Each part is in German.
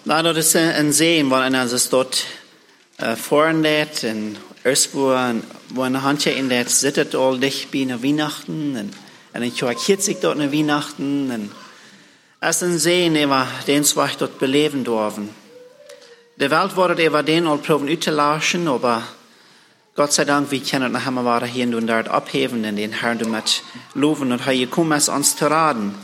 Nou, dat is een zee, waar als het dort vorn dat en Ersboer, wo een handje in dat zit het al dicht bij Weihnachten en een choakiert zich dort naar Weihnachten en als een zee, waar den zwart dort beleven dorven. De Welt wordt even den al proben uit te lachen, maar Gott sei Dank, wir können nachher mal hier und dort abheben und den Herrn damit loben und hier kommen es uns zu raten.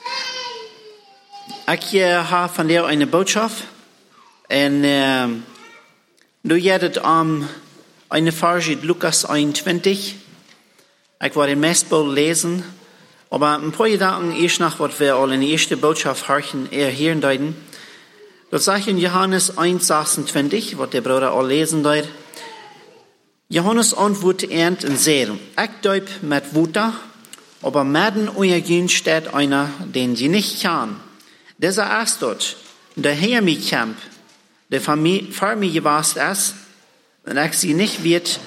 Ich habe von dir eine Botschaft und du werdet eine Verse in Lukas 21. Ich werde den Messbuch lesen, aber ein paar Gedanken erst nach, was wir all in die erste Botschaft hören deuten. Das sagt in Johannes 1,26, was der Bruder all lesen deut. Johannes antwortet ernt und sagt, ich deub mit Wuta, aber mitten euer Jün steht einer, den sie nicht kennen. Dieser ist dort, der Herr mich kämpft, der für mich gewasst ist, und ich sie nicht wird,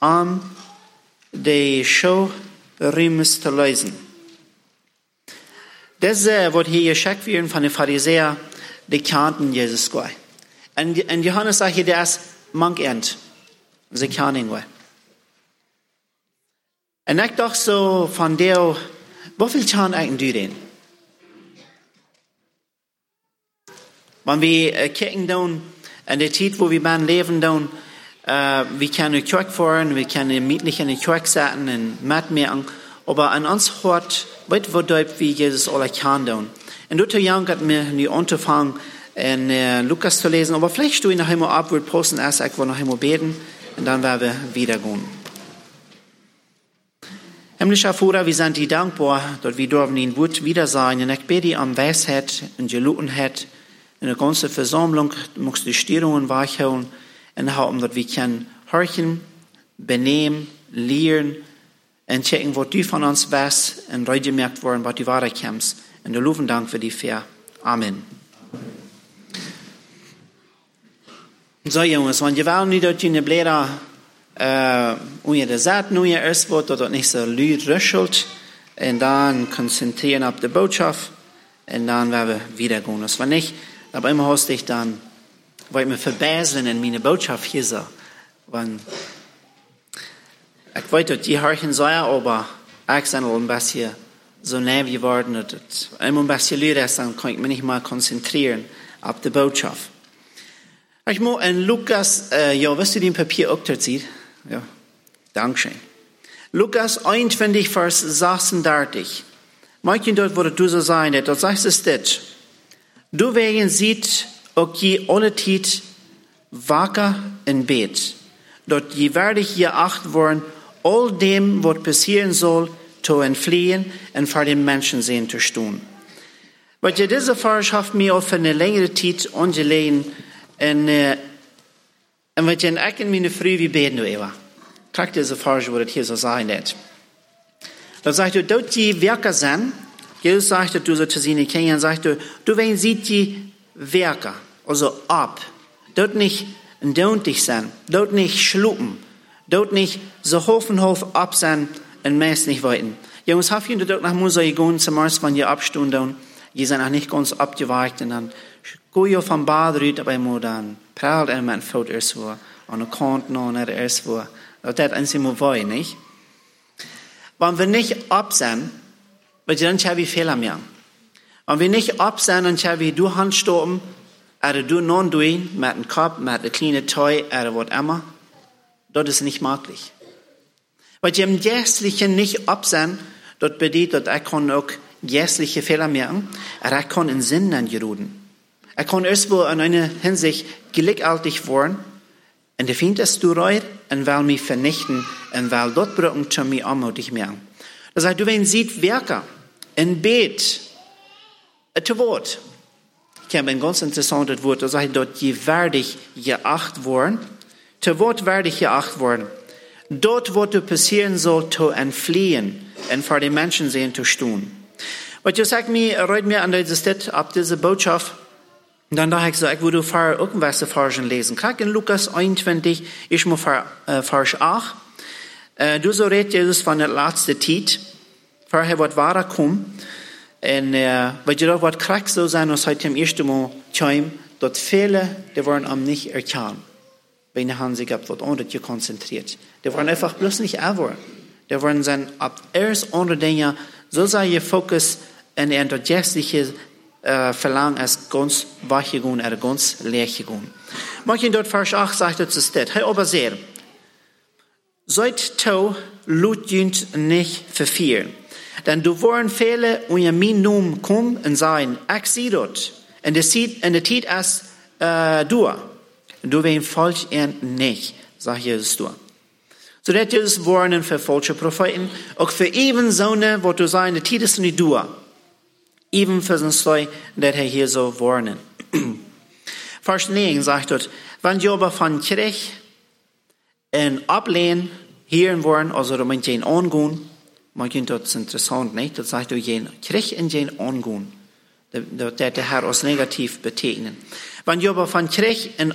die Show Römes zu lösen. Das wird hier geschickt werden von den Pharisäern, die kannten Jesus gut. Und Johannes sagt hier, der ist mank ernt. Sie kennen ihn gut. Und ich dachte so von der, wie viel kann eigentlich du denn? Wenn wir kicken dann, in der Zeit, wo wir leben dann, wir können in die Kirche fahren, wir können mietlich in die Kirche sitzen und mitmachen, aber an uns hört, weit wo deutet, wie Jesus alle kann dann. Und dort hat mir die angefangen, in Lukas zu lesen, aber vielleicht du ihn noch einmal ab, wird posten, erst ich will noch einmal beten, und dann werden wir wieder gehen. Himmlischer Vater, wir sind dir dankbar, dass wir dürfen in Wort wieder sein, und ich bete dir um Weisheit und Gelotenheit, in der ganzen Versammlung, du musst die Störungen wachholen, und haben, dass wir können horchen, benehmen, lernen, und checken, was du von uns weißt, und gemerkt worden, was du weiterkommst. Und wir loben Dank für die Fair. Amen. So, Jungs, wenn ihr wollt, nicht, dass ihr Blätter, unter der Seite, nur erst wird, dass das nicht so laut röchelt, und dann konzentrieren auf die Botschaft, und dann werden wir wieder gehen. Das war nicht, aber immer hast ich dann, weil ich mir verbessern in meine Botschaft hier so, wenn, ich weiß, dass die hören sollen, aber ich bin ein bisschen so nah geworden, dass immer ein bisschen laut ist, dann kann ich mich nicht mal konzentrieren auf die Botschaft. Ich muss in Lukas, wirst du den Papier auch dort sehen? Ja, Dankeschön. Lukas 21, Vers 36. Manchen dort, wo du so sein, dort sagst es das. Du wegen sieht, auch je alle Zeit wacker in Bett. Dort je werde ich hier acht worden, all dem, was passieren soll, zu entfliehen und vor den Menschen sehen zu tun. Weil diese Vers hat mir auch für eine längere Zeit angelegen, und wat je ik en mijn vrouw wie beden even. Kijk deze Vers, wat het hier zo zijn dat. Dan zegt u, dat die werken zijn. Jesus zegt dat du zo te zien kennen, zegt du wen ziet die werken, also ab. Dat niet doontig zijn, dat niet schlupen, dat niet zo hof ab zijn en meest niet weten. Jongens, heb je dat nach Musa gegaan, zumeist van je abstunden, je zijn nog niet ganz abgeweicht en dan gooi je van bad uit, aber je dan praat en met fout eerst voor, aan de kant naar eerst voor. Dat is eens moet wij, niet? Wenn wir nicht ab zijn, weil dann haben wir Fehler mehr. Wenn wir nicht ab zijn, dan hebben we door handstoppen, du non doen, met een kop, met een kleine toy, wat immer. Das ist nicht möglich. Weil die im Geistlichen nicht ab zijn, das bedeutet, dass kann auch geistliche Fehler merken, ich kann in Sinn dann geruhen. Kann erstmal in einer Hinsicht gleichzeitig werden, und der Feind ist durchreut, und will mich vernichten, und will dort brücken, zu mir anmutig merken. Das heißt, du wenn sieht Werke, in Bett, zu Wort. Ich habe ein ganz interessantes Wort, das heißt, dort gewärdig geacht worden, zu Wort werdig geacht worden. Dort, wo du passieren soll, zu entfliehen, und vor den Menschen sehen zu tun. Was du sagst mir, reut mir an dieser Stadt, ab dieser Botschaft, und dann dachte ich so, ich würde für irgendwelche Versen lesen. Kijk in Lukas 21, ich muss für Vers 8. Du so redet Jesus von der letzten Zeit, vorher wird wahrer kommen, und weil du da wird kriegst so sein, was heute im ersten Mal kommt, dort viele, die waren am nicht erkannt. Wenn haben sie gehabt, wird unter dir konzentriert. Die waren einfach bloß nicht aber. Die waren sein, ab erst unter Dinge, so sei ihr Fokus in der enthusiastische Verlangen als ganz weiche gehen oder ganz leer gehen. Manchen dort Vers 8 sagt es das, hey, aber sehr. Seid tau, lut jünt nicht verfehlen. Denn du waren viele, und ihr mein Namen kommen und sagen, ich sehe dort. Und der Zeit als du. Du wem falsch nicht, sagt Jesus du. So dat Jesus warnen für falsche Propheten, auch für even Sonne, wo du sagen, der Zeit ist nicht du. Even für den Sloi, dat hier so warnen. Vers 9 sagt dort, wenn du aber von Kirch und ablehnen, hören wollen, also du meinst ihn angehen, man kennt das interessant, nicht? Das sagt du, jen Kirch und jen angehen. Der Herr aus negativ betegnen. Wenn du aber von Kirch und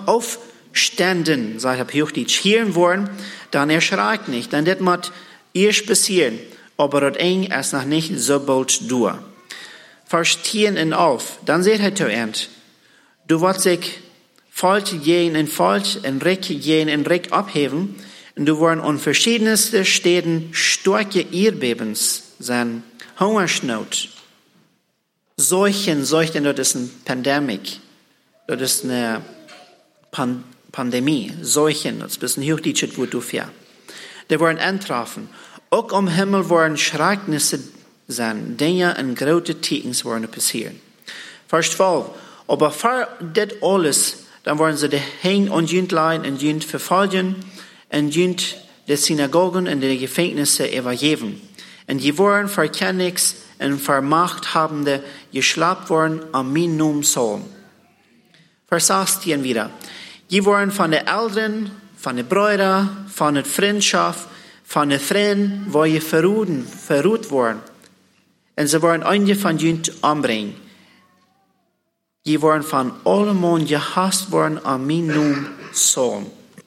Aufständen, sagt er Hochdeutsch, hören wollen, dann erschreckt nicht, dann das muss erst passieren, aber das eng ist noch nicht so bald durch. Vers 10 und auf, dann seht ihr zu Ende. Du wirst sich falsch gehen und falsch und reck gehen und reck abheben, und du wirst an verschiedensten Städten starke Erdbebens sein, Hungersnot, Seuchen, das ist eine Pandemie, das ist eine Pandemie, Seuchen, das ist ein bisschen hochdeutsches Wort dafür. Die werden eintreffen. Auch am Himmel werden Schrecknisse sein, Dinge und große Tiefens werden passieren. Vers 12. Aber für das alles, dann werden sie die Hängen und Jündlein und Jünd verfolgen und Jünd die Synagogen und die Gefängnisse übergeben. Und die werden für Königs und für Machthabende geschlappt worden am Minimum Sohn. Vers 18 wieder. Die werden von den Eltern, von den Brüdern, von der Freundschaft, von den Freunden, wo sie verruht worden. Und sie werden einige von Jünd umbringen. Die werden von allem Mond gehasst worden am Minimum Sohn.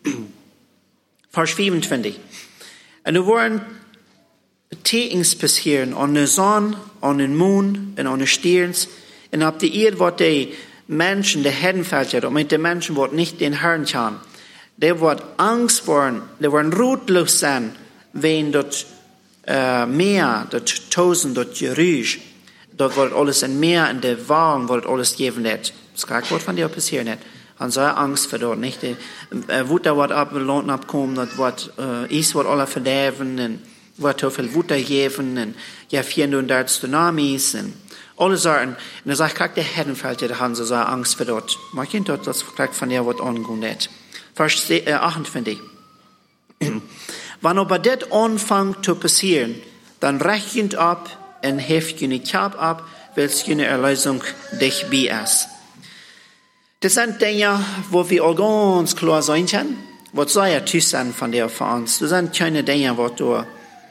Vers 25. Und da werden Betekens passieren an der Sonne, an den Mond und an den Sternen. Und ab der Erde wird die Menschen, die Herdenfelder, und mit den Menschen wird nicht den Herrn kann. Die wird Angst worden, die werden rutlos sein, wenn dort Meer, dort Tausend, dort Geräusch, dort wird alles in Meer, in der Wahlen wird alles geben nicht. Das kann Gott von dir passieren nicht. Han så Angst för dort nicht. Wut da wird abkommen, dort wird is wird alle verderben, und wird so viel Wut da geben, und ja 400 Tsunamis, und alle Sachen. Und dann sagt ich, der Herrenfeld, der haben so Angst für dort. Man kennt dort, das vielleicht von der wird angehen nicht. Vers 28. Wenn aber das anfängt zu passieren, dann rechnet ab und heft jene Kap ab, welches jene Erlösung dich bei ist. Das sind Dinge, wo wir auch ganz klar sein können, was soll ja tüß sein von der für uns. Das sind keine Dinge, wo du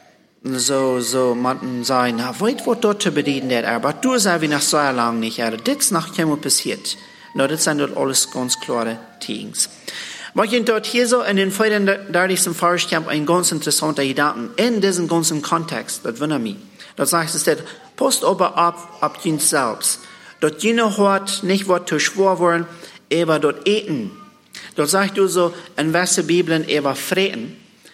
so man sagen, na, weit wird dort zu bedienen, aber du sagst, wie nach so lang nicht, das ist noch keinem passiert. No, das sind dort alles ganz klare Things. Was ich dort hier so in den 34. Vers kommt ein ganz interessanter Gedanken in diesem ganzen Kontext, das wundert mich. Da sagt es, post aber ab jens selbst. Dort jene hat nicht was zu schwor worden, aber dort eten. Dort sagt du so, in welcher Bibeln, aber freten,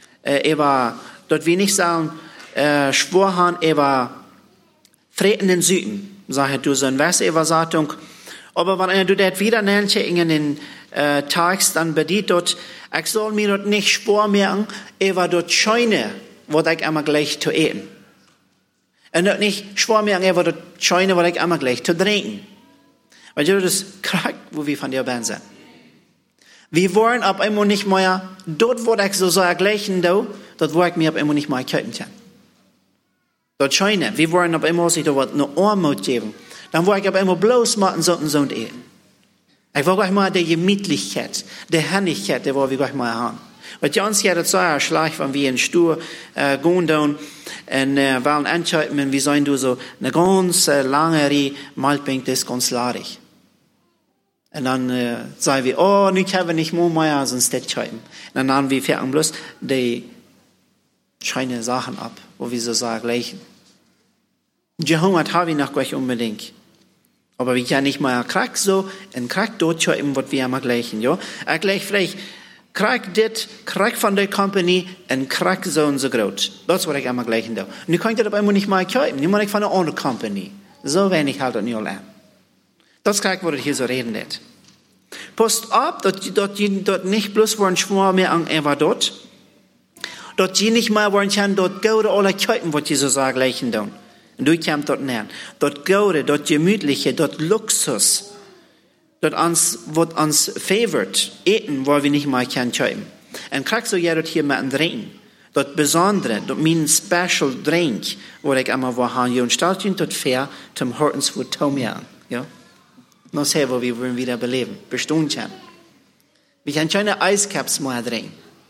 dort will nicht sagen, schwor haben, aber freten in Süden. Sagt du so, in welcher Übersetzung. Aber wenn du das wieder nennst in den Text, dann bedient dort, ich soll mir dort nicht schwor merken, aber dort scheine, was ich einmal gleich zu eten. Und dort nicht schwor merken, aber dort scheine, was ich einmal gleich zu trinken. Weil du das kriegt, wo wir von dir ben sind. Wir wollen ab einmal nicht mehr, dort wo ich so gleichen, dort wo ich mir ab einmal nicht mehr kaufen kann. Dort scheine, wir wollen ab einmal sich dort eine Armut geben. Dann wollte ich aber immer bloß machen, so und eten. Ich wollte gleich mal die Gemütlichkeit, die Herrlichkeit, die wollen wir gleich mal haben. Weil die uns ja das so ein Schlag, wenn wir in Stuhl gehen und wollen entscheiden, wie sollen du so eine ganz lange Malpink, das ist ganz laarig. Und dann sagen wir, oh, nicht haben wir nicht mehr, sonst das entscheiden. Und dann haben wir fertig bloß die scheine Sachen ab, wo wir so sagen, gleichen. Jehova habe ich noch gleich unbedingt. Aber wir können nicht mal Krack so, ein Krack dort schon, was wir immer gleichen, ja. Gleich vielleicht, Krack dit, Krack von der Company, ein Krack so und so groß. Das ist, was ich immer gleichen da. Und ich kann das aber immer nicht mal kaufen, nicht mal von einer anderen Company. So wenig halt das nicht an. Das Krack, was ich hier so reden wird. Post ab, dort nicht bloß wollen schwor mehr an Eva dort. Dort die nicht mal wollen kann, dort gaude alle kaufen, was die so sagen, gleichen da. Und du kommst dort näher. Dort gaude, dort gemütliche, dort Luxus. Dort wird uns favored, eten, wo wir nicht mal können kaufen. Und kriegst du ja dort hier mit einem Drink. Dort besondere, dort mein special Drink, wo ich immer wo haben, und stellt ihn dort fair, zum Hortens für Tomia, ja. Noch sehr, wo wir wollen wieder beleben, bestehen können. Wir können keine Eiscaps mehr trinken.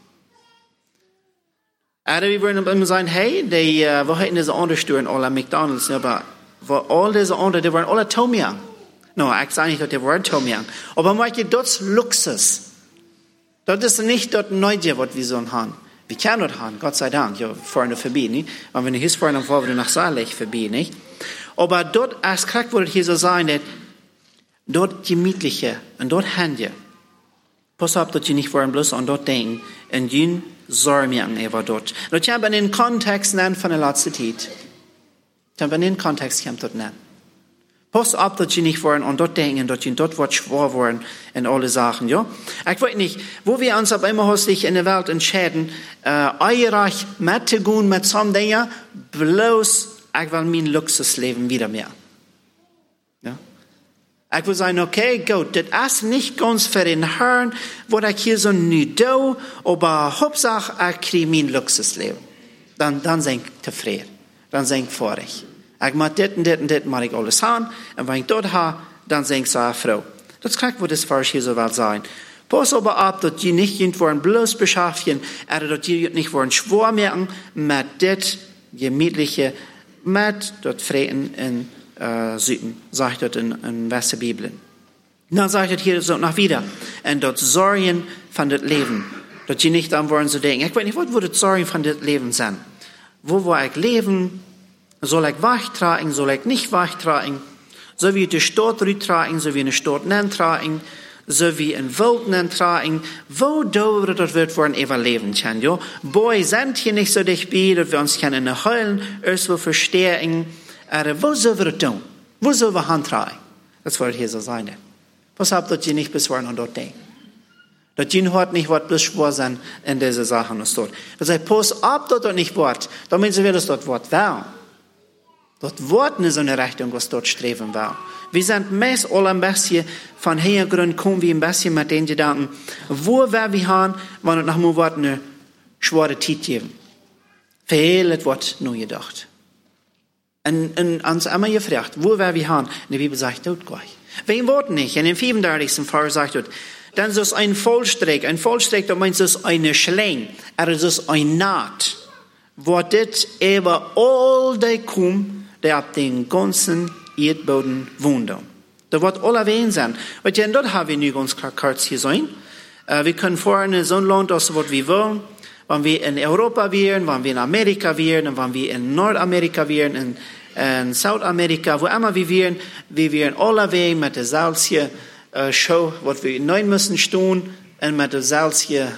Aber wir wollen immer sagen, hey, wir hätten diese andere Steuern, alle McDonalds, aber all diese anderen, die waren alle Tomia. No, ich sage nicht, dass die waren Tomia. Aber manche, das ist Luxus. Das ist nicht dort Neugier, was wir so haben. Wir können dort haben, Gott sei Dank, ja, vorne vorbei, nicht? Und wenn du hier vorne vor, wir nach Saarlich vorbei, nicht? Aber dort, als Krack würde ich hier so sagen, dass dort gemütliche, und dort Hände. Pass auf, dass die nicht wollen bloß an dort denken, und die sorgen mir an Eva dort. Und ich habe einen Kontext nennen von der letzten Zeit. Ich habe einen Kontext, ich habe dort nennen. Pass auf, dass sie nicht wollen und dort denken, dass sie dort was schwor wollen und alle Sachen, ja. Ich weiß nicht, wo wir uns aber immer häufig in der Welt entscheiden, eigentlich mitzugehen mit so einem Ding, bloß, ich will mein Luxusleben wieder mehr. Ja. Ich will sagen, okay, gut, das ist nicht ganz für den Herrn, wo ich hier so nicht do, aber Hauptsache, ich kriege mein Luxusleben. Dann sind ich zufrieden. Dann sind ich vorig. Ich mache dit, mache ich alles an. Und wenn ich dort habe, dann sind ich so eine Frau. Das kann wo das Vers hier so weit sein. Pass aber ab, dass die nicht irgendwann bloß beschaffen, oder dass die nicht wollen schwor merken, mit dit gemütliche, mit dort Frieden in Süden, sagt dort in Westerbibel. Dann sagt er hier so noch wieder, und dort Sorgen von das Leben, dass die nicht dann wollen so denken, ich weiß nicht, was würde Sorgen von das Leben sein? Wo ich leben? Soll ich wachtragen, soll ich nicht wachtragen? So wie die Stadt tragen, so wie eine Stadt nennen tragen, so wie ein Wald nennen tragen, wo dauert das wird wollen überleben können, ja? Boy, sind hier nicht so dicht bei, dass wir uns können in der Heulen, erst wo verstehen, aber wo sollen wir das tun? Wo sollen wir handtragen? Das wird hier so sein. Was habt ihr nicht bis wollen und dort denken? Dat je hört nicht, was bloß schwor sein in diese Sachen ist dort. Das heißt, pass ab, dort nicht Wort. Da müssen wir das dort Wort werden. Dort Wort nicht so eine Richtung, was dort streben war. Wir sind meist alle ein bisschen von Hintergrund kommen wir ein bisschen mit den Gedanken, wo wir haben, wenn es nach dem Wort eine schwere Zeit geben. Viel wird nur gedacht. Und uns immer gefragt, wo wir haben. Die Bibel sagt, dort gleich. Wen Wort nicht. In dem 34. Vers sagt dort, dann ist es ein Vollstreck, da meint es eine Schläng, aber es ist ein Naht, wo das über all die kommen, die auf den ganzen Erdboden wohnen. Da wird alle wen sein. Und ja, dort haben wir nicht ganz kurz gesehen. Wir können vorne so ein Land, das was wir wollen. Wenn wir in Europa wären, wenn wir in Amerika wären, wenn wir in Nordamerika wären, in Südamerika, wo immer wir wären alle Wege mit der Salzchen Show, was wir neun müssen tun, und mit der Salzchen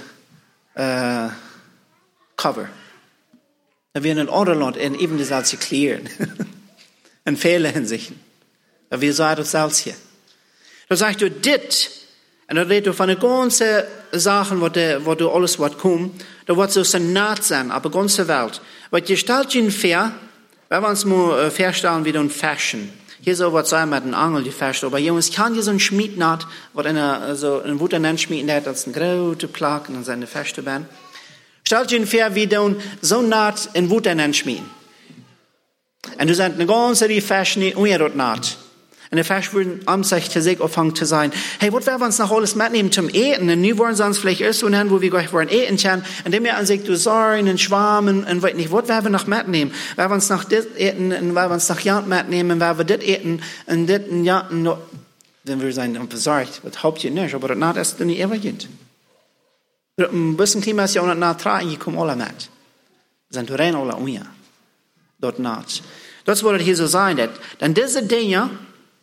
Cover. Da wir in ein anderes Land in eben die Salzchen klären. In vielen Hinsichten. Da wir sagen das Salzchen. Da sagst du dit, und da redest du von den ganzen Sachen, wo du alles was kommt, da wird so ein Naht sein, aber ganze Welt. Weil die stellt ihn fair, wenn wir uns mal feststellen, wie ein Fashion. Hier so was sein mit einem Angel, die fest, aber Jungs, kann hier so ein Schmiednaht, wo so ein Wutternenn schmieden, der hat als ein große Plak und seine feste Band. Stellt ihn fair, wie so ein Naht in Wutternenn schmieden. Und du sagst, eine ganze die Fashion, und ihr dort Naht. Und der Vers würden am sich zu sich auffangen zu sein. Hey, was werden wir uns noch alles mitnehmen zum Eten? Und nie wollen sie uns vielleicht erst so nennen, wo wir gleich wollen eten können. Und dem wir an sich, du Sorgen und Schwarmen und weiß nicht, was werden wir noch mitnehmen? Werden wir uns noch das eten und werden wir uns noch Jant mitnehmen und werden wir das eten und das und Jant und noch. Wenn wir sein, besorgt, das haupt ihr nicht, aber das Naht ist nicht immer geht. Ein bisschen Klima ist ja auch noch nahe tragen, die kommen alle mit. Sind rein alle unja. Dort naht. Das wollte hier so sein, denn diese Dinge,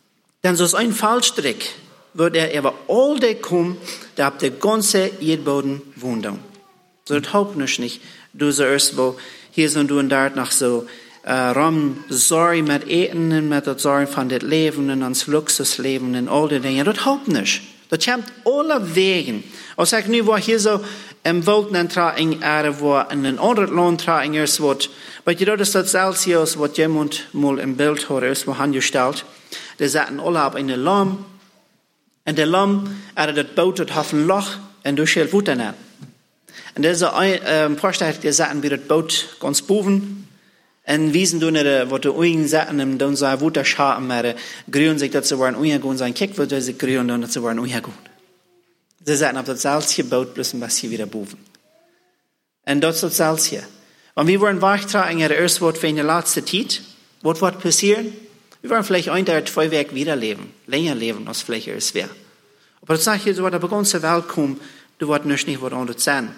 Denn so ist ein Fallstrick, wird über all die kommen, der ab der ganze Erdboden wohnt. So das haupt nicht. Du so erst wo, hier sind du und dort noch so, rum Sorge mit Eten und mit der Sorge von dem Leben und ans Luxusleben und all die Dinge. Das haupt nicht. Das kommt alle Wegen. Als ich nu war hier so im Wald in Erde, wo in ein anderes Land traing ist, wird, weil das ist das Celsius, was jemand mal im Bild hat, ist, wo angestellt. Die saßen alle auf eine Lamm. Und der Lamm, das Boot hat ein Loch und du schält Wutter nicht. Und diese Vorstellung, die saßen bei das Boot ganz boven. En wiesen doen wat de oeien zetten en dan zijn woede schaam, maar groeien zich dat ze waren oeien gaan zijn. Kijk wat ze groeien dan dat ze waren oeien gaan. Ze zetten op dat zelfsje boot plus een beetje weer boven. En dat is dat zelfsje. Want we waren weggetragen in de eerste woord van de laatste tijd. Wat wordt passeren? We waren vielleicht een der 2 Wege wieder leben. Länger leben als vielleicht erst wäre. Aber das sage ich, so wat op de ganze Welt kommt, du wordt niet wat anders zijn.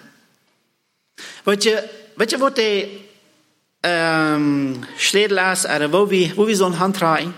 Weet je wat die Schledelaars, wo wir sollen handtragen.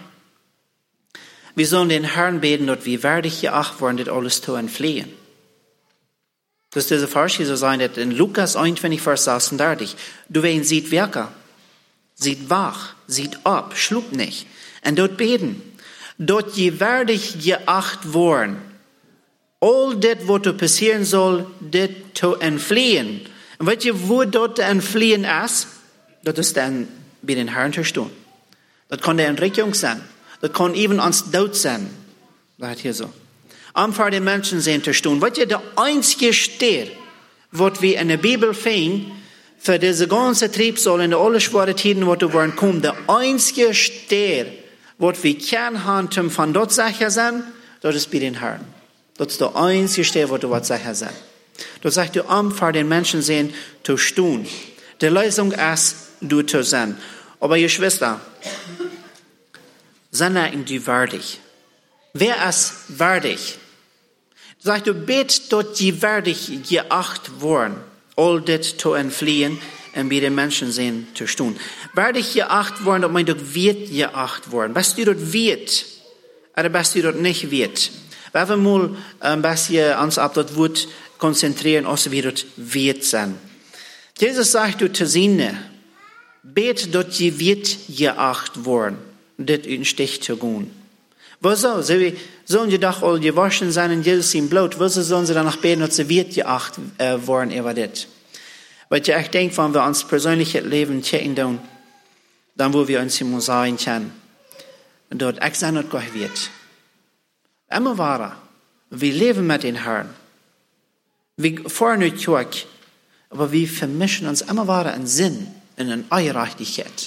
Wir sollen den Herrn beten, dass wir würdig geacht worden, das alles zu entfliehen. Das ist diese Vers so sein, dass in Lukas 21, Vers 36, du wen sieht Werker, sieht wach, sieht ab, schluckt nicht. Und dort beten, dort je würdig geacht worden, all das, was du passieren soll, das zu entfliehen. Und weißt du, wo dort entfliehen ist? Dat is dan bij den Herrn te staan. Dat kan de Entrichtung zijn. Dat kan even ans dood zijn. Dat hier zo. Om voor de mensen zijn te staan. Wat je de einzige steer, wat we in de Bibel vinden, voor deze ganze Triebsal en de alle schwere tijden wat er worden komen, de einzige steer, wat we kan handelen van dat zeggen zijn, dat is bij den Herrn. Dat is de einzige steer, wat er wat zeggen zijn. Dat zegt u om voor de mensen zijn te staan. Die Lösung ist, du zu sein. Aber ihr Schwester, sind die würdig? Wer ist würdig? Sagt du, bet dort die würdig geacht worden, all das zu entfliehen und bei den Menschen sehen zu tun. Würdig geacht worden, ob man dort wird geacht worden. Bist du dort wird, oder bist du dort nicht wird? Wir wollen mal ein bisschen uns auf das Wort konzentrieren, als wir dort wird sein. Jesus sagt du zu Sinne, bet dort je wird geacht worden, das in Stich zu gehen. Wieso? Sie sollen die doch all gewaschen sein in Jesus im Blut. Wieso sollen sie danach beten, dass sie wird geacht worden über das? Weil ich denke, wenn wir uns persönliches Leben checken tun, dann wo wir uns immer sagen können, dort ich sein, dass Gott wird. Immer wahrer. Wir leben mit den Herrn. Wir fahren nicht zurück. Aber wir vermischen uns immer weiter in Sinn, in eine Eierreichtigkeit.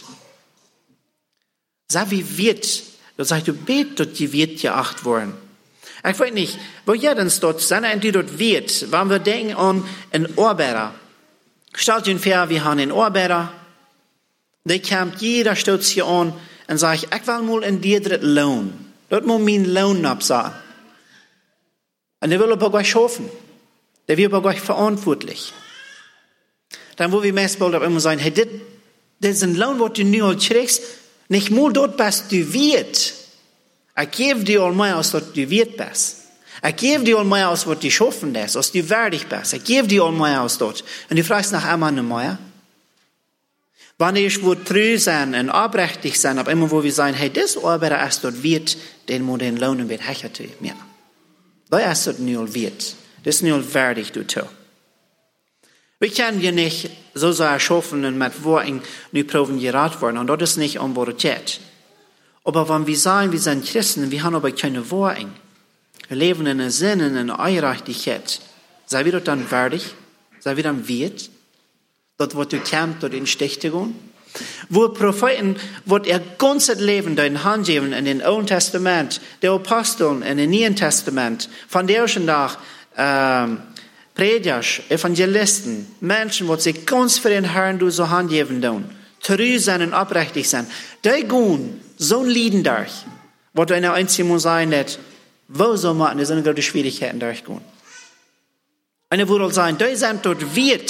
Sag wie wird, du sagst, du bet, dort die wird geacht worden. Ich weiß nicht, wo jedens dort sein, die dort wird, wenn wir denken an einen Arbeiter. Stellt euch vor, wir haben einen Arbeiter, der kommt jeder Stunde hier an und sagt, ich will mal in dir Lohn. Dort muss mein Lohn absagen. Und der will aber gleich hoffen. Der wird aber gleich verantwortlich. Dann wo wir meistens immer sagen, hey, das ist ein Lohn, was du nu kriegst, nicht mal dort bist du wird. Ich gebe dir all mehr aus, was du wird bist. Ich gebe dir all mehr aus, was du schaffen lässt, was du würdig bist. Ich gebe dir all mehr aus dort. Und du fragst nach einmal mehr. Wenn ich wo treu sein und abrechtig sein, aber immer wo wir sagen, hey, das Arbeiter ist dort wird, den muss den Lohn wird hecher zu mir. Da ist dort nu wird. Das ist nu würdig, du tust. Wir können ja nicht so sehr schaffen und mit Worten nur proben geraten worden. Und das ist nicht unbordet. Aber wenn wir sagen, wir sind Christen, wir haben aber keine Worte. Wir leben in einer Sinn, in einer Einrichtigkeit. Sei wir dort dann würdig? Sei wir dann wert? Dort, wo du kämpfst, dort in Stich zu gehen? Wo Propheten, wo ihr ganzes Leben in Hand geben, in den Alten Testament, der Aposteln in den Neuen Testament, von der ersten Tag, Prediger, Evangelisten, Menschen, die sich ganz für den Herrn durch so Hand geben tun, treu sein und abrechtig sein, die gehen so ein Lieden durch, wo du eine einzige muss sein, dass, wo soll man, das sind gerade Schwierigkeiten durchgehen. Eine würde sagen, die sind dort wird,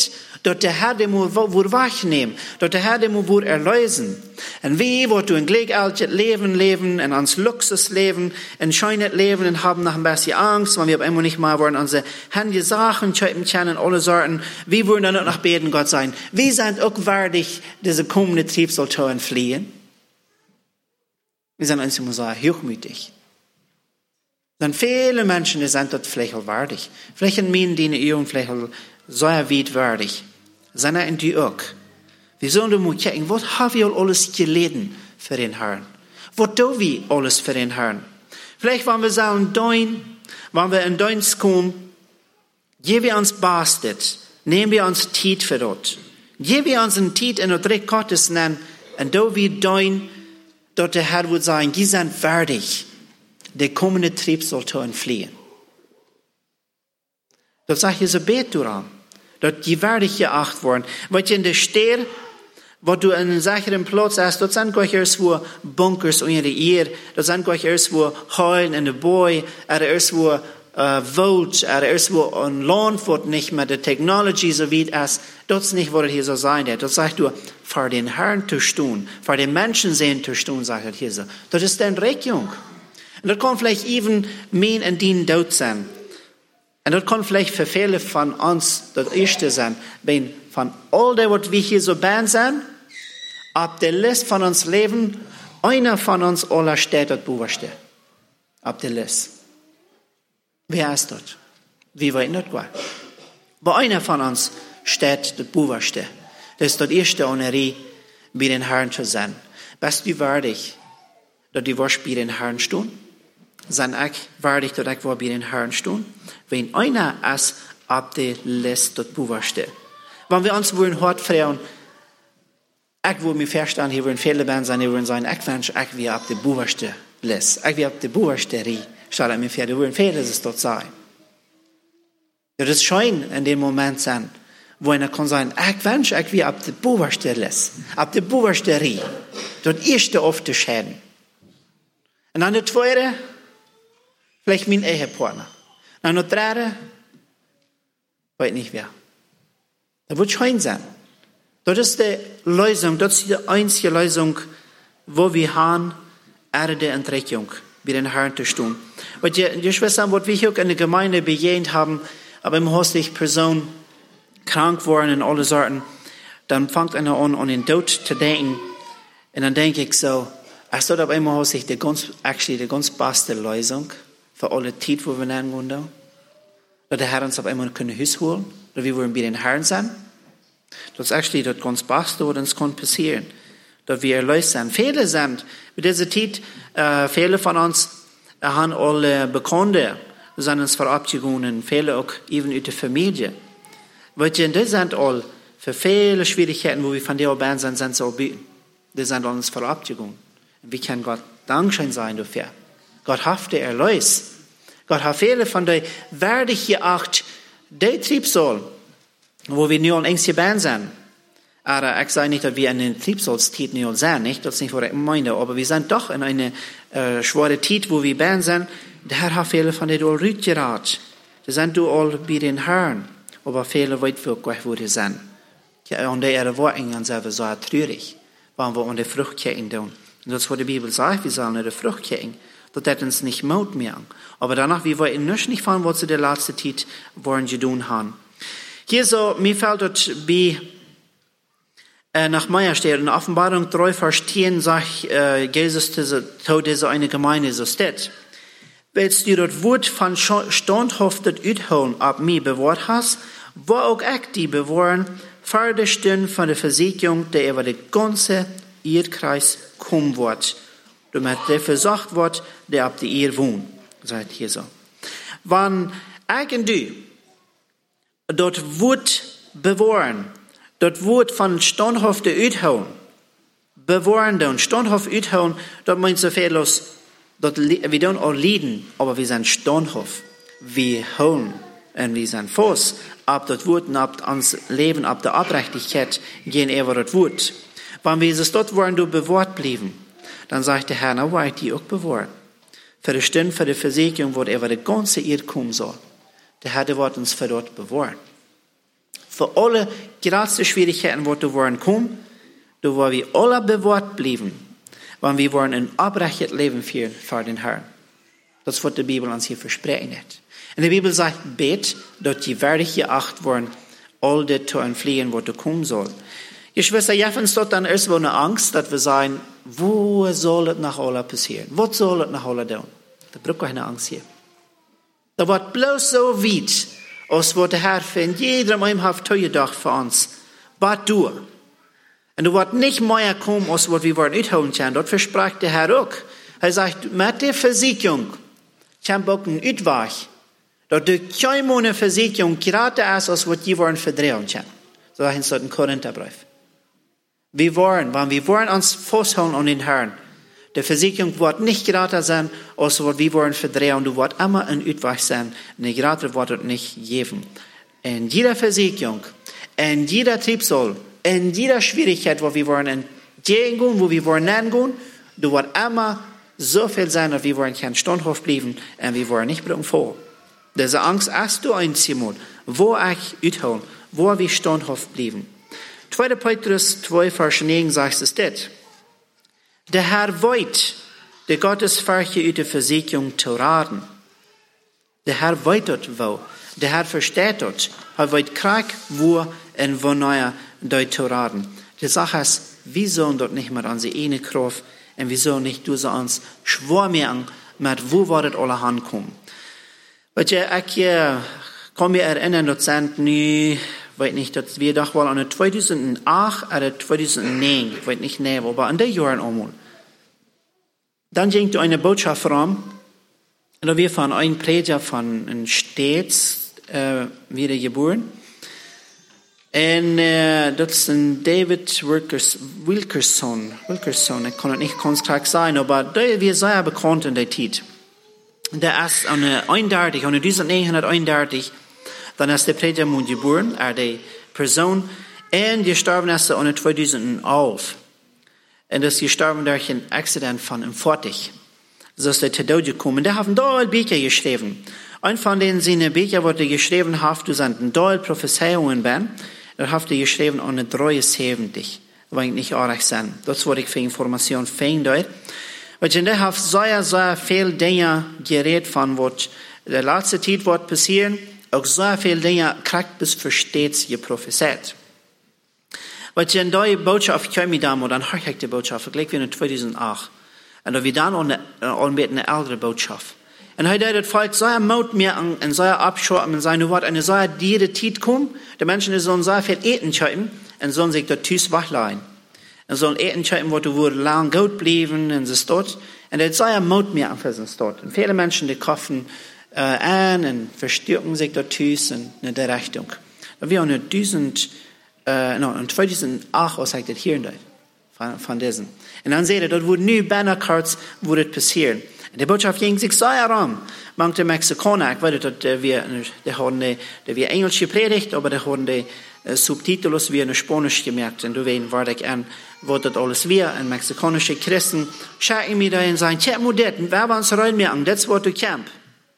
Dort der Herr dem wohl wachnehmen, dort der Herr dem wohl erlösen. Und wie wird du ein gleichgültiges Leben leben, und ans Luxus leben, ein schönes Leben, und haben noch ein bisschen Angst, weil wir immer nicht mal wollen, unsere Hände Sachen kennen, alle Sorten. Wie wollen dann auch noch beten, Gott sein? Wie sind auch würdig, diese kommende Triebsoll zu entfliehen? Wir sind uns immer so hochmütig. Dann viele Menschen, die sind dort vielleicht auch würdig. Vielleicht in meinen Dienern, vielleicht auch so weit würdig. Sind in die auch. Wir sollen mal gucken, was haben wir alles gelitten für den Herrn? Was tun wir alles für den Herrn? Vielleicht, wenn wir sagen, wenn wir in Deins kommen, geben wir uns Bastet, nehmen wir uns Zeit für dort. Geben wir uns eine Zeit in der Dreck Gottes nennen, und da wir dein, dort der Herr wird sagen, die sind würdig, der kommende Trieb soll zu entfliehen. Dort sag ich so, bet du an. Dort die würdig geacht worden. Weil in der Stier, wo du in einem sicheren Platz hast, dort sind gleich irgendwo Bunkers unter der Erde, dort sind gleich irgendwo Heulen in der Boy, oder irgendwo Wald, oder irgendwo ein Land, wo nicht mehr die Technology so weit ist. Dort ist nicht, wo es hier so sein wird. Dort sagst du, vor den Herrn zu tun, vor den Menschen sehen zu tun, sagt er hier so. Dort ist deine Regung. Und dort kann vielleicht even mein und dein Tod sein. Und das kann vielleicht für viele von uns das Erste sein, wenn von all dem, was wir hier so band sind, ab der Liste von uns Leben, einer von uns aller steht dort Buberste. Ab der Liste. Wer ist dort? Wie weit nicht gut? Bei einer von uns steht dort Buberste. Das ist das erste Honorie, bei den Herrn zu sein. Bist du würdig, dass du wirst bei den Herrn stehen? Sind ich würdig, dass ich bei den Herrn stehen? Wenn einer ist, ab der Liste dort Buberste. Wenn wir uns wollen, hart fragen, ich will mich verstehen, hier wollen viele Band sein, hier wollen sein, ich wünsche, ich will ab der Buberste Liste. Ich will ab der Buberste Rie. Statt mir für die wollen viele, dass es dort sei. Das ist schön in dem Moment sein, wo einer kann sagen, ich wünsche, ich will ab der Buberste Liste, ab der Buberste Rie. Dort erste oft die Schäden. Und dann der zweite, vielleicht mein Ehepartner. Dann der dritte, weiß nicht wer. Das wird schön sein. Das ist die Lösung, das ist die einzige Lösung, wo wir haben, Erde und Rettung, bei den Herrn zu tun. Weil die Schwestern, was wir auch in der Gemeinde begegnet haben, aber im Haus die Person krank worden und alle Sorten, dann fängt einer an den Tod zu denken. Und dann denke ich so, es dort auf einmal Haus die ganz beste Lösung für alle Zeit, wo wir nennen wollen. Dass der Herr uns auf einmal können Hüs holen, dass wir wollen bei den Herrn sein. Das ist das ganz Beste, was uns kann passieren. Dass wir erlöst sind. Viele sind, mit dieser Zeit, viele von uns haben alle Bekannte, sind uns verabschieden, viele auch even aus der Familie. Weil die sind all für viele Schwierigkeiten, wo wir von der Band sind sie auch bieten. Die sind uns verabschieden. Wie kann Gott Dankschein sein dafür? Gott hat die erlöst. Gott hat viele von der würdig geacht, die Triebsoll, wo wir nur längst gebannt sind. Aber ich sage nicht, dass wir in den Triebsollszeit nicht sind, nicht? Das ist nicht, was ich meine. Aber wir sind doch in eine schwere Zeit, wo wir bannt sind. Der Herr hat viele von denen rüt geraten. Die sind all bei den Herrn. Aber viele weit weg, wo die sind. Und der war ihnen selber so traurig, wenn wir an der Frucht gehen tun. Und das, was die Bibel sagt, wir sollen an der Frucht gehen. Das hat uns nicht Mut mehr. Aber danach, wir wollen nicht fahren, was sie der letzte Zeit wollen tun haben. Hier so, mir fällt dort bei, nach Meier steht, in Offenbarung 3, Vers 10, sagt Jesus zu dieser eine Gemeinde so steht. Willst du dort Wut von standhaftet Utholen ab mir bewahrt hast, wo auch ich die bewahren, fertig stehen von der Versicherung, der über den ganzen Erdkreis kommen wird. Damit der versorgt wird, der ab die Erde wohnt. Sagt hier so. Wenn ich und du dort Wut bewahren, dort Wut von standhaften Utholen, bewahren und standhaft Utholen, dort meint so viel los, dort, wir don't all leiden, aber wir sind standhaft. Wir holen und wir sind fast, ab dort Wut und ab ans Leben, ab der Abrechtigkeit gehen über dort Wut. Wenn wir es dort wollen, du bewahrt blieben, dann sagt der Herr, na, war ich die auch bewahrt. Für die Stunde, für die Versicherung, wo er die ganze Erde kommen soll. Der Herr, der wird uns für dort bewahrt. Für alle große Schwierigkeiten, die waren kommen, da war wir alle bewahrt blieben, wenn wir wollen ein abrechtes Leben führen für den Herrn. Das ist, was die Bibel uns hier versprechen hat. Und die Bibel sagt, bet, dass die würdig geacht worden, all das zu entfliehen, was kommen soll. Geschwister, jetzt dort dann erstmal eine Angst, dass wir sagen, wo soll es nach Allah passieren? Was soll es nach Allah tun? Da braucht keine Angst hier. Da wird bloß so weit, als was der Herr findet, jeder im hat gedacht für uns. Bat du. Und du wird nicht mehr kommen, als was wir wollen uithouden können. Dort verspricht der Herr auch. Er sagt, mit der Versicherung, ich habe auch einen Uitweg. Dort du keine Versicherung gerade ist, als was wir wollen verdrehen können. So heißt es im Korintherbrief. Wir wollen, wenn wir wollen uns festhalten an den Herrn, die Versicherung wird nicht gerade sein, als was wir wollen verdrehen. Du wird immer ein Uitweg sein. Und die gerade wird es nicht geben. In jeder Versicherung, in jeder Triebsoll, in jeder Schwierigkeit, wo wir wollen entgegengehen, wo wir wollen hingehen, du wird immer so viel sein, dass wir wollen kein standhaft bleiben und wir wollen nicht bringen vor. Diese Angst hast du einmal, wo ich uitholen, wo wir standhaft bleiben. 2. Petrus 2, Vers 9 sagt es das. Der Herr wollt, der Gottesfurcht uit der Versicherung zu raten. Der Herr wollt dort wo. Der Herr versteht dort. Er wollt krieg, wo und wo neuer dort zu raten. Die Sache ist, wir sollen dort nicht mehr an sie eine Kraft und wir sollen nicht durch uns schwor machen, mit wo wir das alle ankommen. Weil ich kann mich erinnern, dass sind nie, weiß nicht, dass wir doch wohl an 2008 oder 2009, ich weiß nicht mehr, aber an den Jahren einmal. Dann ging da eine Botschaft rum, und da wir von einem Prediger von einem Städts wieder geboren. Und das ist ein David Wilkerson, ich kann es nicht ganz klar sagen, aber der wird sehr bekannt in der Zeit. Der ist an 1931, dann ist der Prediger geboren, die Person, und gestorben ist an 2011. Und das ist gestorben durch ein Accident von einem Fahrzeug. So ist der Tod gekommen. Der hat da Bücher geschrieben. Ein von denen seine Bücher, die er geschrieben hat, du sind ein Doll Prophezeiungen ben, da hat er geschrieben an 73. Das war nicht auch recht sein. Das wurde ich für Information finden dort. Weil der hat sehr viele Dinge geredet von, was der letzte Zeit wird passieren, auch sehr viele Dinge kriegt bis versteht geprophezeit. Weil in der Botschaft kam ich damals, dann höre ich die Botschaft, gleich wie in 2008. Und da wir dann eine ältere Botschaft. Und er hat das Volk so Mut mehr und so abschirmen und sagen, du wirst eine so diere Zeit kommen, die Menschen sollen so viel eten können und sollen sich dort tüß wachlegen. Und sollen eten können, wo du lang gut bleiben und so dort. Und er hat so Mut mehr für uns dort. Und viele Menschen, die kaufen an und verstärken sich dort tüß in der Richtung. Da wir in 2008, was sagt das hier in der von diesen. Und dann seht ihr, dort wurden nie Bannercards, wo das passieren. Und die Botschaft ging sich so herum. Manche Mexikaner, ich weiß, dass wir Englisch gepredigt, aber die haben die Subtitels wie in Spanisch gemerkt. Und du weißt, war ich an, wo das alles wir, ein mexikanische Christen, schauen mir da und sagen, tja, Mudet, wer war uns rein merken, das wird der Camp.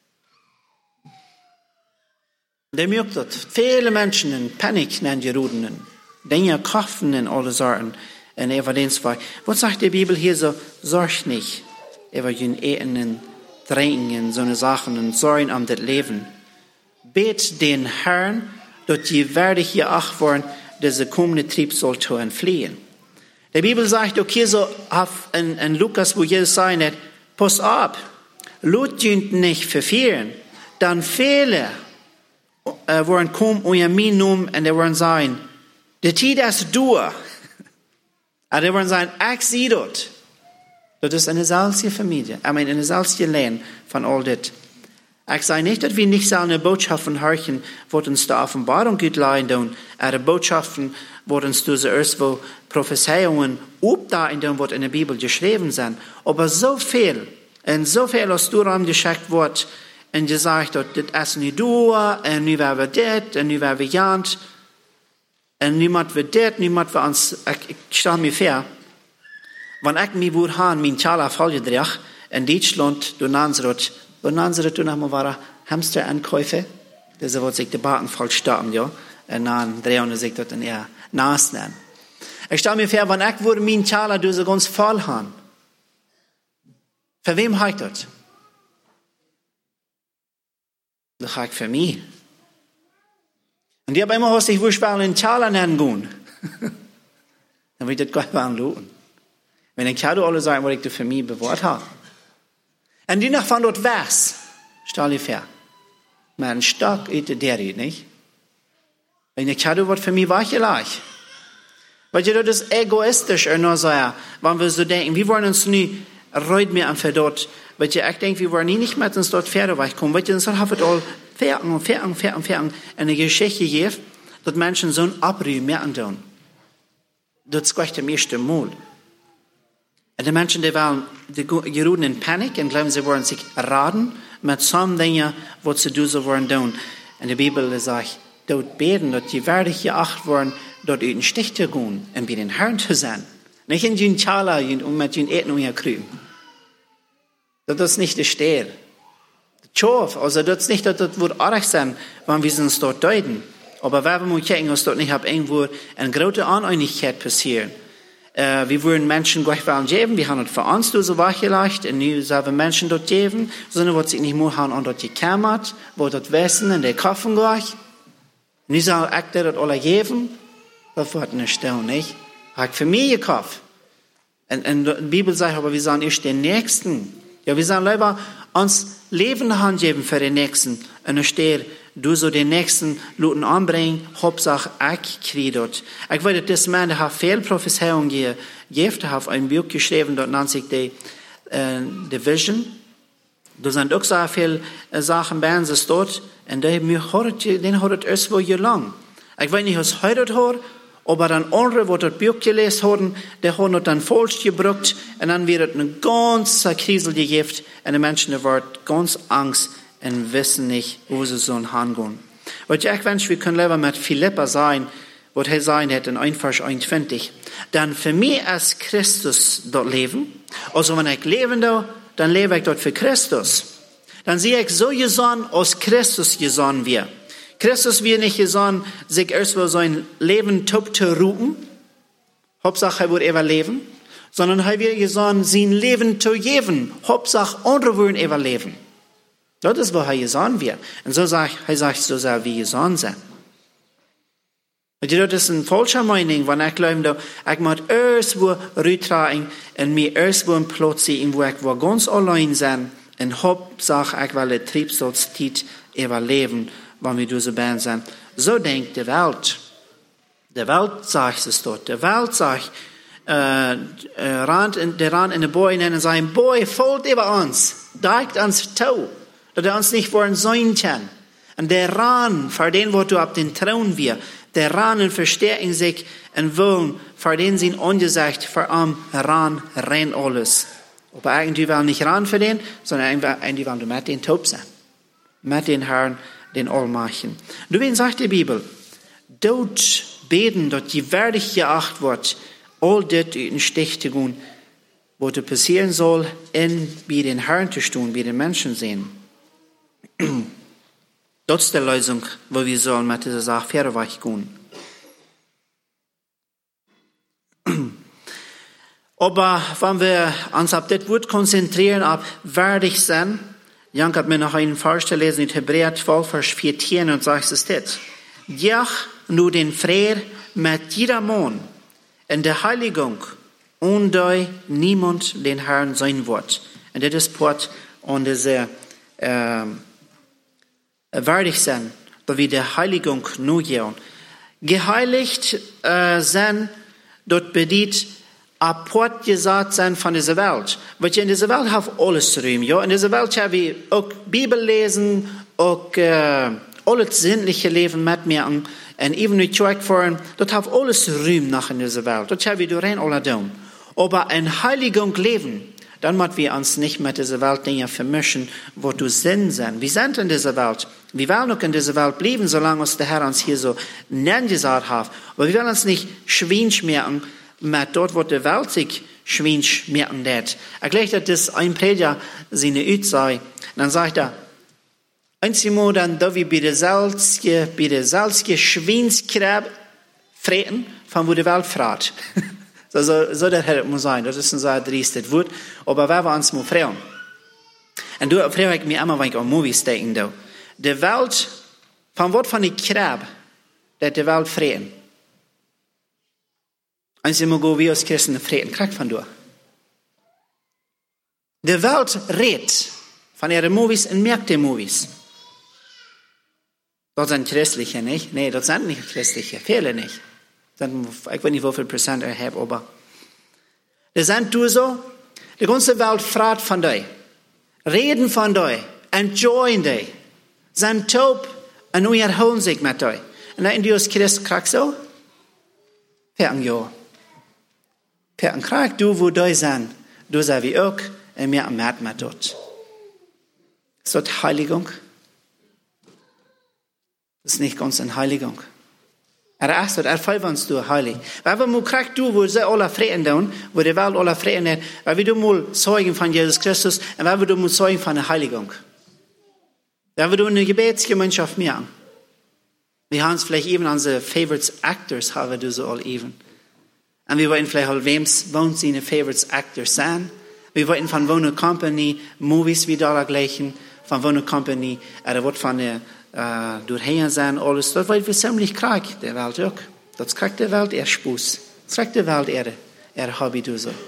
Der merkt das. Viele Menschen in Panik nennen die Ruden, Dinge kaufen in alle Sorten. Und Evidenzweig. Was sagt die Bibel hier so? Sorg nicht. Über den Eten und Trinken und so eine Sachen und Sorgen um das Leben. Bet den Herrn, dass die werde hier acht worden, diese kommende Trieb soll zu entfliehen. Die Bibel sagt, okay, so in Lukas, wo Jesus sagt, pass ab, Lot nicht verfehlen, dann viele wollen kommen und ihr mein Namen und die wollen sagen, die Zeit ist durch. Aber die wollen sagen, ich sehe das. Das ist eine solche Familie. Eine solche Lehre von all das. Ich sage nicht, dass wir nicht so eine Botschaften hören, wo uns die Offenbarung gut leiden tun, aber Botschaften, wo uns diese ersten Prophezeiungen aufdaten tun, was in der Bibel geschrieben sind. Aber so viel, aus du Raum geschickt wird, und gesagt, das ist nicht du, und nicht werden wir das, und nicht werden wir jant. Und niemand wird das, niemand wird uns, ich stelle mir vor, wenn ich mich würde haben, mein Chala Fallgedreich, in Deutschland, du nannst das noch mal Hamster-Ankäufe, das wird sich die Backen voll starten, ja. En dan drehen sich dort in ihr Nasen. Ich stelle mir vor, wenn ich würde mein Taler so ganz voll haben. Für wem habe ich das? Das habe ich für mich. Und die haben immer gesagt, ich will einen Taler nennen gehen. Dann will ich das gar nicht tun. Wenn ich alle sagen, was ich für mich bewahrt habe. Und die nach von dort was, stell dir vor. Man stark ist der nicht. Wenn ich was für mich war, ich gleich. Weil das ist egoistisch, nur so, wenn wir so denken, wir wollen uns nie reut mir an für dort. Weil ich denke, wir wollen nicht mehr uns dort Pferde weichkommen. Weil das haben wir all Fergen. Eine Geschichte hier, dass Menschen so ein Abrühren mehr tun. Das ist gleich der erste Mal. Und die Menschen, die waren, die geraten in Panik und glauben, sie wollen sich raten mit so Dingen, was sie so wollen tun. Und die Bibel sagt, dort beten, dass die werdig geachtet worden, dort in den Stich zu gehen und bei den Herrn zu sein. Nicht in den Chala und mit den Eten und den Krügen. Das ist nicht der Steher. Schof, also das ist nicht, dass das wird arg sein, wenn wir uns dort deuten. Aber wenn wir gucken, dass dort nicht irgendwo eine große Uneinigkeit passiert. Wir wollen Menschen gleich geben, wir haben es für uns so wachgelegt, und nu sollen Menschen dort geben, sondern was sich nicht mehr haben und dort gekämmert, wo dort wissen, und die kaufen gleich. Nu soll ich das alle geben, das wird nicht tun, nicht? Habe ich für mich gekauft. Und die Bibel sagt aber, wir sollen erst den Nächsten. Ja, wir sollen lieber uns Leben Hand geben für den Nächsten. Und dann steht, du so den Nächsten Leuten anbringen, Hauptsache ich kriege dort. Ich weiß, dass man hat viel Prophezeiungen gegeben, hat ein Buch geschrieben, dort nennt sich die Vision. Da sind auch so viele Sachen bei uns dort, und den hat es erst wohl lang. Ich weiß nicht, was heute hat, aber dann andere, die das Buch gelesen haben, die haben es dann falsch gebraucht, und dann wird es eine ganze Krise gegeben, und die Menschen werden ganz Angst und wissen nicht, wo sie sollen hingehen. Weil ich wünsche, wir können lieber mit Philippa sein, was er sein hat in 1 Vers 21. Dann für mich als Christus dort leben, also wenn ich leben da, dann lebe ich dort für Christus. Dann sehe ich so gesonnen, als Christus gesonnen wird. Christus wird nicht gesonnen, sich erstmal sein Leben top zu ruhen. Hauptsache, er wird überleben. Sondern er wird gesonnen, sein Leben zu geben. Hauptsache, andere würden überleben. Das ist, wo er gesonnen wird. Und so sagt er, so soll wie gesonnen sein. Und das ist eine falsche Meinung, wenn ich glaube, ich muss erst wo rütragen und mir erst wo ein Platz sehen, wo ich ganz allein sein und Hauptsache, ich will die Triebsalzeit überleben, wenn wir so band sind. So denkt die Welt. Die Welt sagt es dort. Die Welt sagt, der Rand in den Boy nennen und sagen, Boy, folgt über uns, deigt uns zu, dass er uns nicht wollen sein kann. Und der Rand, für den, wo du ab den Thron wir, der Rand verstärken sich und wollen, für den sind angesagt, für am Rand rennt alles. Aber eigentlich will nicht Rand für den, sondern eigentlich will du mit den Taub sein. Mit den Herrn, den Allmachen. Du wen sagt die Bibel, dort beten, dort die werdig geachtet wird, all das in den Stich zu gehen, was passieren soll, in bei den Herrn zu tun, bei den Menschen sehen. Das ist die Lösung, wo wir sollen mit dieser Sache verweich gehen. Aber wenn wir uns auf das Wort konzentrieren, auf werdig sein, Jan hat mir noch einen Vers gelesen in Hebräer 12, Vers 14 und sagt es das. Ja, nur den Frieden mit jeder Mann in der Heiligung und da niemand den Herrn sein wird. Und das ist Port und diese werdig sein, da wir der Heiligung nur gehen. Geheiligt sein, dort bedient apart gesagt sein von dieser Welt. Weil in dieser Welt haben wir alles Ruhm, ja. In dieser Welt haben wir auch Bibel lesen, auch alles sinnliche Leben mit mir und even die Kirche fahren, dort haben wir alles Ruhm nach in dieser Welt. Dort haben wir durch alle tun. Aber in Heiligung leben, dann müssen wir uns nicht mit dieser Welt Dinge vermischen, wo du sind. Wir sind in dieser Welt. Wir wollen auch in dieser Welt bleiben, solange uns der Herr uns hier so nennen gesagt hat. Aber wir wollen uns nicht schwinsch merken, mit dort, wo die Welt sich schwinsch merken wird. Ich glaube, dass das ein Prediger seine Üt sei. Dann sagt er, Einmal dann da wie bei der salzige Schweinskrab freten, von wo die Welt fragt. so das hätte muss sein. Das ist ein sehr driestes Wort. Aber wer war uns mal fragen? Und du frage ich mich immer, wenn ich an Movies denke, da. Die Welt, von was von die Krab, der die Welt freten? Einmal go wie aus Christen freten, kriegt von du. Die Welt redet von ihren Movies und merkt die Movies. Das sind Christliche, nicht? Nee, das sind nicht Christliche. Viele nicht. Ich weiß nicht, wie viel Prozent ich habe, aber. Das sind du so. Die ganze Welt fragt von dir. Reden von dir. Enjoyen dir. Sind taub und nur erholen sich mit dir. Und dann du als Christ kriegst so. Perten ja. Perten kriegst du, wo du sind. Du sei wie auch. Und mir am März mit dort. Ist das Heiligung? Das ist nicht ganz eine Heiligung. Erfüllt du heilig. Weil wir kriegst du, wo sie alle Frieden tun, wo die Welt alle Frieden hat, weil wir du mal Zeugen von Jesus Christus und weil wir du mal Zeugen von der Heiligung. Weil wir du eine Gebetsgemeinschaft mehr an. Wir haben es vielleicht eben unsere Favorites Actors, haben wir so all even. Und wir wollten vielleicht auch, wem wohnt seine Favorites Actors sein. Wir wollten von Wohner Company Movies wieder dergleichen, von Wohner Company, wird von der durchhängen sein, alles. Das wollen wir ziemlich kriegen, der Welt auch. Das kriegt die Welt Spaß. Das kriegt die Welt Hobby, du so.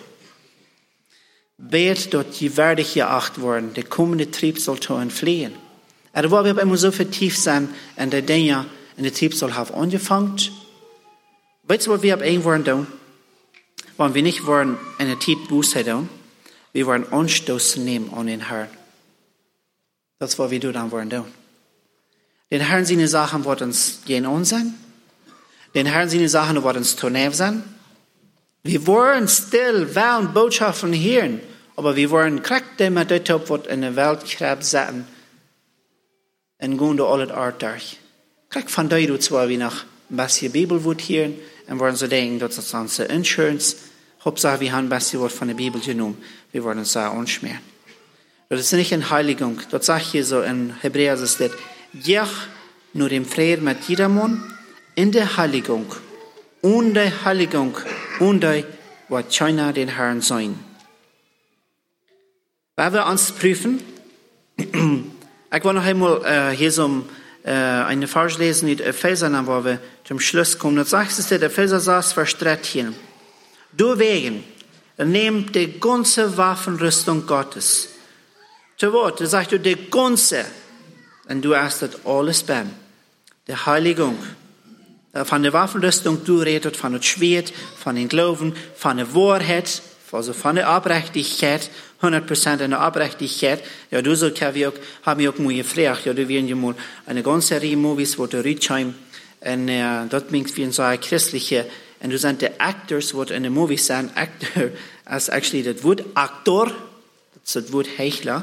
Bet, dort die werde geacht worden, der kommende Trieb soll tun fliehen. Aber wo wir immer so vertieft sein, in der Dinge, in der Trieb soll haben angefangen. Weißt du, was wir irgendwann tun? Wenn wir nicht wollen, in der Zeit Buße tun, wir wollen Anstoß nehmen an den Herrn. Das ist, was wir dann wollen tun. Den Herrn seine Sachen, die uns gehen uns sein. Den Herrn seine Sachen, die uns tonev sein. Wir wollen still wählen Botschaften hören, aber wir wollen kriegt dem mit dem, was in der Welt krebt sein, und gehen durch alle Art durch. Kriegt von dir, du zwar wie nach ein bisschen Bibel wird hören, und wollen so denken, das ist unsere Insurance. Hauptsache, wir haben ein bisschen was von der Bibel genommen. Wir wollen uns da unschmieren. Das ist nicht eine Heiligung. Das sagt hier so in Hebräer, das ist das. Jach nur dem Frieden mit jedermann in der Heiligung und der Heiligung und der wird China den Herrn sein. Weil wir uns prüfen, ich will noch einmal hier so eine Vers lesen in Epheser, wo wir zum Schluss kommen. Das sagt es, der Epheser saß verstreut hier. Du wegen, nehmt die ganze Waffenrüstung Gottes. Zu Wort, das sagt du die ganze. Und du hast das alles beim. Der Heiligung. Von der Waffenrüstung, du redest von dem Schwert, von dem Glauben, von der Wahrheit, also von der Abrechtigkeit, 100% in der Abrechtigkeit. Ja, du so, haben wir auch mal gefragt, ja, du werden ja mal eine ganze Serie Movies, wo du Ritschheim, und dort bringt wir so eine christliche, und du sind die Actors, wo in den Movies sind, Actor, als actually das Wort Aktor, das ist das Wort Heuchler.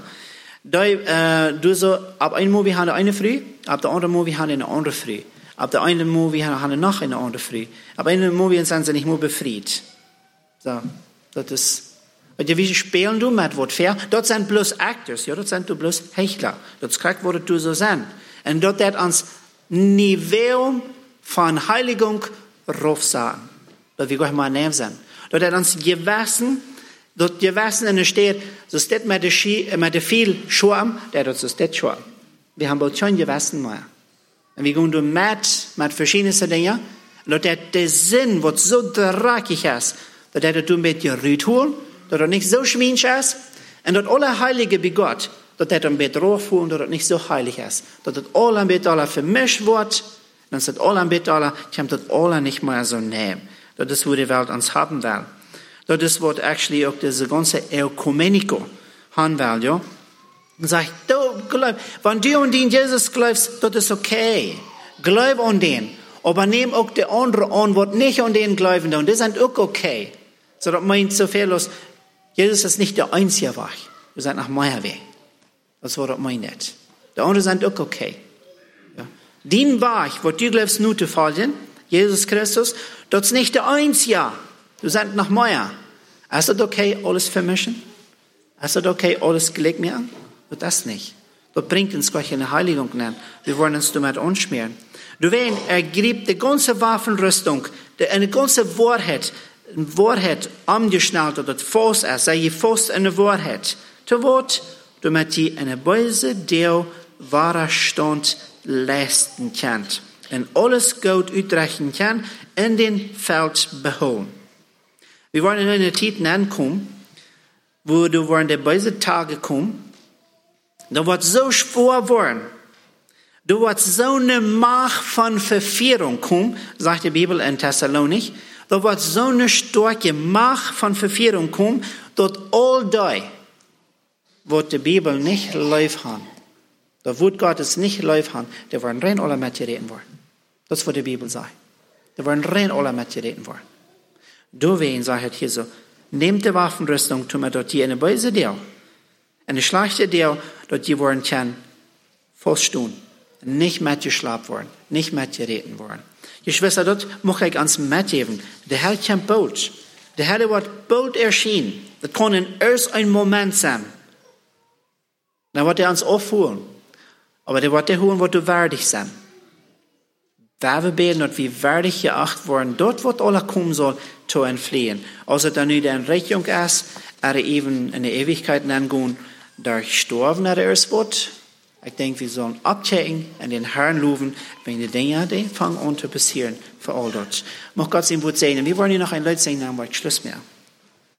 Du so, ab einem Movie haben wir eine früh, ab der anderen Movie haben wir eine andere früh. Ab der einen Movie haben wir noch eine andere früh. Ab einem Movie sind sie nicht mehr befreit. So, das ist, und wie spielen du mit Wort fair? Dort sind bloß Actors, ja, dort sind du bloß Heuchler. Das kriegt, wo du so sein. Und dort hat uns Niveau von Heiligung rauf sagen. Dort wir gleich mal nehmen sind. Dort hat uns gewassen, dort gewassen in der Stadt, so steht mit der viel Schwarm, der dort so steht Schwarm. Wir haben bald schon gewassen mal. Und wir gehen mit verschiedenen Dingen. Und dort hat der Sinn, was so dreckig ist, dort hat du mit dir Rüt holen, dort er nicht so schminsch ist. Und dort alle Heilige bei Gott, dort hat er ein Bett raufholen, dort nicht so heilig ist. Dort hat alle ein Bett alle vermischt wird, dann ist alle ein Bett alle, kommt dort alle nicht mehr so nehmen. Das ist, wo die Welt uns haben will. Das ist, was actually auch diese ganze Ökumenico haben will, ja. Und sagt, du glaub, wenn du an den Jesus glaubst, das ist okay. Glaub an den. Aber nimm auch die anderen an, was nicht an den glauben, und die sind auch okay. So, das meint so viel los. Jesus ist nicht der einzige Weg. Wir sind nach meiner Weg. Das war das meint. Die anderen sind auch okay. Ja. Den Weg, was du glaubst, nur zu folgen, Jesus Christus, das ist nicht der einzige. Du sagst nach meiner. Ist das okay, alles vermischen? Ist das okay, alles gelegt mir an? Das nicht. Dort bringt uns Gott eine Heiligung nennen. Wir wollen uns damit anschmieren. Du weißt, grieb die ganze Waffenrüstung, eine ganze Wahrheit angeschnallt oder Fuß ist, sei je Fuß in der Wahrheit. Zu Wort, damit die eine böse Deel wahrer Stand leisten kann. Und alles gut uitrechnen kann, in den Feld beholen. Wir wollen in eine Zeit ankommen, wo du während der böse Tage kommen, da wird so schwer werden. Da wird so eine Macht von Verführung kommen, sagt die Bibel in Thessalonik. Da wird so eine starke Macht von Verführung kommen, dort all die wird die Bibel nicht live haben. Da wird Gott es nicht live haben. Da werden rein alle mit dir reden wollen. Das ist, was die Bibel sagt. Da werden rein alle mit dir reden wollen. Du wen sagt hier so, nehmt die Waffenrüstung, tun wir dort hier eine böse Deal. Eine schlechte Deal, dort die wollen kann feststehen. Nicht mit dir schlafen wollen. Nicht mit dir reden wollen. Geschwister, dort muss ich ans mitgeben. Der Herr kommt bald. Der Herr wird bald erschienen. Das kann erst ein Moment sein. Dann wird er uns aufholen. Aber der wird dir holen, wo du würdig sein. Da wir beten, dass wir würdig geachtet worden, dort wird alle kommen soll, zu entfliehen. Also dann nicht in Richtung ist, eben in der Ewigkeit angehen, durch Sterben erst wird. Ich denke, wir sollen abchecken und den Herrn loben, wenn die Dinge, die fangen an zu passieren, für all dort. Mag Gott sein Wort segnen. Wir wollen hier noch ein Lied singen, dann mache ich Schluss mehr.